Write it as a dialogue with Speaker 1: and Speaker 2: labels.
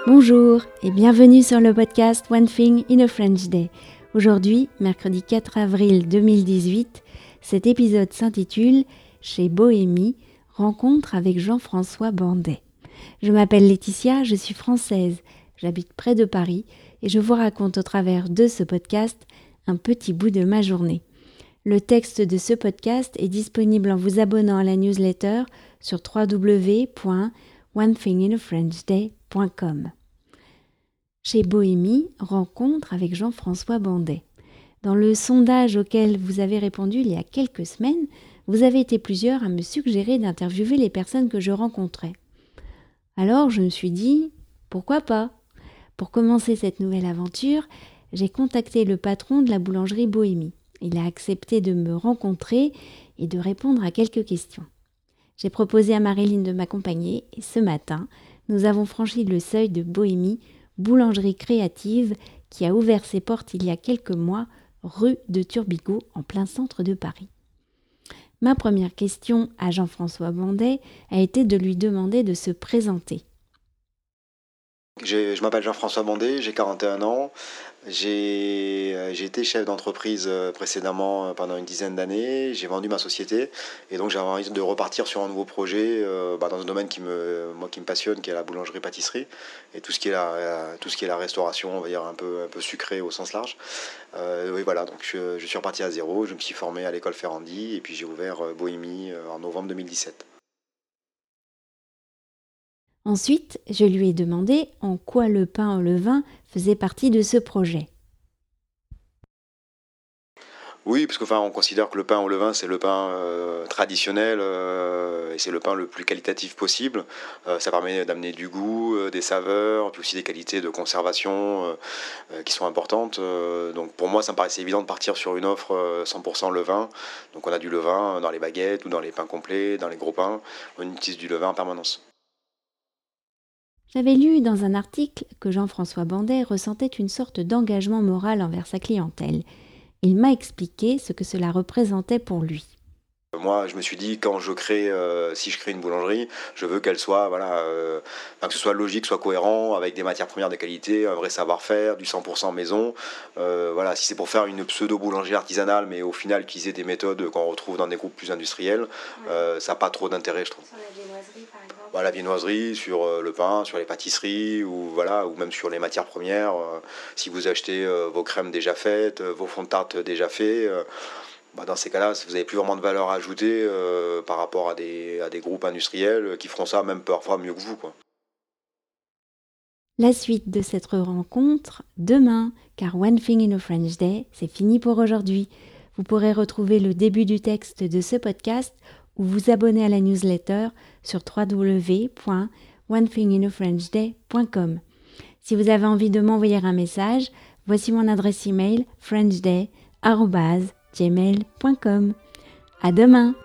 Speaker 1: Bonjour et bienvenue sur le podcast One Thing in a French Day. Aujourd'hui, mercredi 4 avril 2018, cet épisode s'intitule « Chez Bohémie, rencontre avec Jean-François Bandet ». Je m'appelle Laetitia, je suis française, j'habite près de Paris et je vous raconte au travers de ce podcast un petit bout de ma journée. Le texte de ce podcast est disponible en vous abonnant à la newsletter sur www.onethinginafrenchday.com. Chez Bohémie, rencontre avec Jean-François Bandet. Dans le sondage auquel vous avez répondu il y a quelques semaines, vous avez été plusieurs à me suggérer d'interviewer les personnes que je rencontrais. Alors je me suis dit, pourquoi pas ? Pour commencer cette nouvelle aventure, j'ai contacté le patron de la boulangerie Bohémie. Il a accepté de me rencontrer et de répondre à quelques questions. J'ai proposé à Marilyn de m'accompagner et ce matin, nous avons franchi le seuil de Bohémie, boulangerie créative qui a ouvert ses portes il y a quelques mois, rue de Turbigo, en plein centre de Paris. Ma première question à Jean-François Bandet a été de lui demander de se présenter.
Speaker 2: Je m'appelle Jean-François Bandet, j'ai 41 ans. J'ai été chef d'entreprise précédemment pendant une dizaine d'années. J'ai vendu ma société et donc j'avais envie de repartir sur un nouveau projet dans un domaine qui me passionne, qui est la boulangerie-pâtisserie et tout ce qui est la restauration, on va dire un peu sucrée au sens large. Oui, voilà, donc je suis reparti à zéro. Je me suis formé à l'école Ferrandi et puis j'ai ouvert Bohémie en novembre 2017.
Speaker 1: Ensuite, je lui ai demandé en quoi le pain au levain faisait partie de ce projet.
Speaker 2: Oui, parce on considère que le pain au levain, c'est le pain traditionnel et c'est le pain le plus qualitatif possible. Ça permet d'amener du goût, des saveurs, puis aussi des qualités de conservation qui sont importantes. Donc pour moi, ça me paraissait évident de partir sur une offre 100% levain. Donc on a du levain dans les baguettes ou dans les pains complets, dans les gros pains. On utilise du levain en permanence.
Speaker 1: J'avais lu dans un article que Jean-François Bandet ressentait une sorte d'engagement moral envers sa clientèle. Il m'a expliqué ce que cela représentait pour lui.
Speaker 2: Moi, je me suis dit, si je crée une boulangerie, je veux qu'elle soit, que ce soit logique, soit cohérent, avec des matières premières de qualité, un vrai savoir-faire, du 100% maison. Si c'est pour faire une pseudo-boulangerie artisanale, mais au final utiliser des méthodes qu'on retrouve dans des groupes plus industriels, ça n'a pas trop d'intérêt, je trouve. Sur la viennoiserie, par exemple. La viennoiserie, sur le pain, sur les pâtisseries, ou même sur les matières premières. Si vous achetez vos crèmes déjà faites, vos fonds de tarte déjà faits. Dans ces cas-là, vous n'avez plus vraiment de valeur ajoutée par rapport à des groupes industriels qui feront ça même parfois mieux que vous, quoi.
Speaker 1: La suite de cette rencontre, demain, car One Thing in a French Day, c'est fini pour aujourd'hui. Vous pourrez retrouver le début du texte de ce podcast ou vous abonner à la newsletter sur www.onethinginafrenchday.com. Si vous avez envie de m'envoyer un message, voici mon adresse email frenchday@gmail.com. À demain!